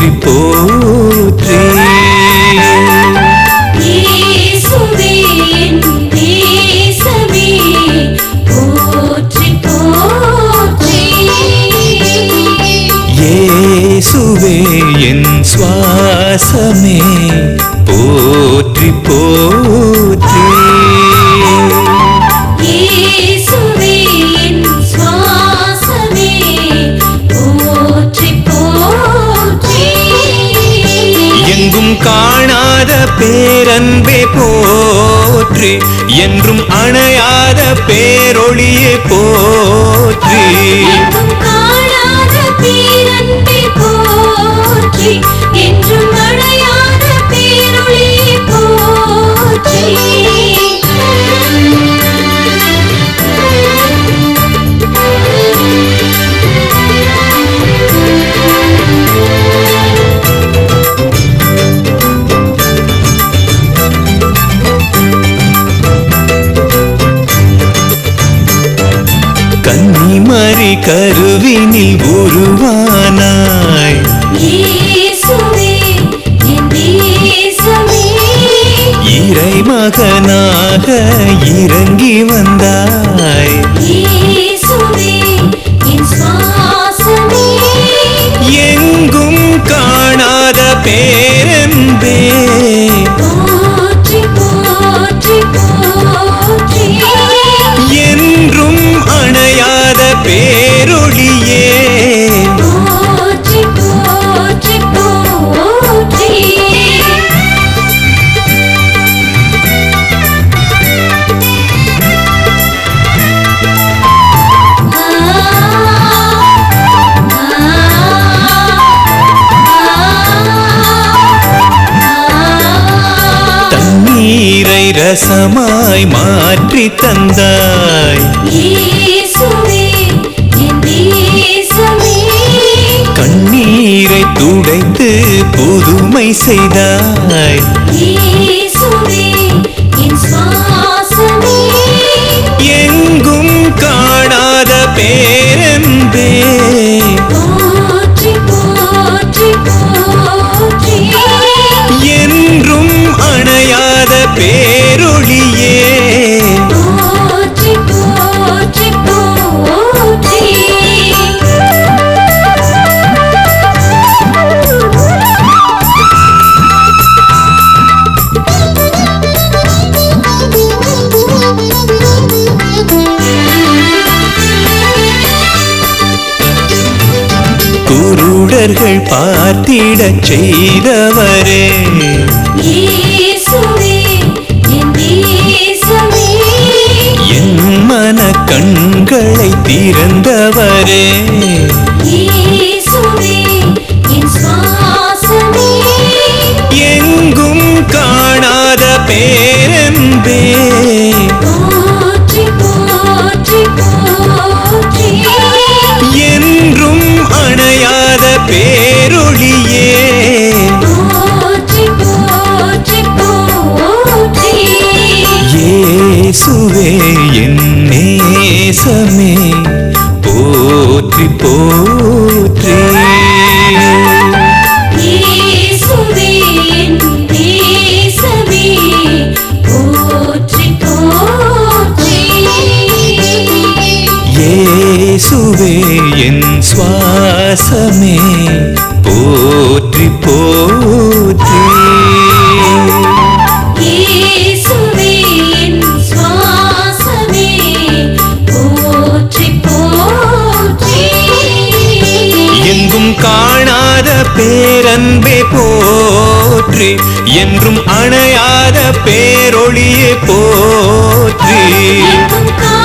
போற்றி போற்றி. இயேசுவே என் நேசமே போற்றி போற்றி. இயேசுவே என் சுவாசமே போற்றி போற்றி. இயேசுவே என் சுவாசமே போற்றி போற்றி. எங்கும் காணாத பேரன்பே போற்றி, என்றும் அணையாத பேரொளியே போற்றி. எங்கும் காணாத பேரன்பே போற்றி, என்றும் அணையாத பேரொளியே போற்றி. கன்னிமரி கருவினில் உருவானாய், இயேசுவே என் நேசமே இறைமகனாக இறங்கி வந்தாய். இயேசுவே என் சுவாசமே எங்கும் காணாத பேரன்பே போற்றி போற்றி போற்றி. என்றும் அணையாத பேரொளியே போற்றி போற்றி போற்றி. தண்ணீரை ரசமாய் மாற்றி தந்தாய், இயேசுவே என் நேசமே கண்ணீரை துடைத்து புதுமை செய்தாய். இயேசுவே என் சுவாசமே எங்கும் காணாத பேரன்பே போற்றி போற்றி போற்றி. என்றும் அணையாத பேரொளியே போற்றி போற்றி போற்றி. குருடர்கள் பார்த்திடச் செய்தவரே, இயேசுவே என் நேசமே என் மன கண்களை திறந்தவரே. இயேசுவே என் சுவாசமே எங்கும் காணாத பேரன்பே போற்றி போற்றி போற்றி. என்றும் அணையாத பேரொளியே போற்றி போற்றி போற்றி. இயேசுவே என் நேசமே போற்றி போற்றி. இயேசுவே என் நேசமே போற்றி போற்றி. இயேசுவே என் சுவாசமே போற்றி போற்றி. இயேசுவே என் சுவாசமே போற்றி போற்றி. எங்கும் காணாத பேரன்பே போற்றி, என்றும் அணையாத பேரொளியே போற்றி. எங்கும்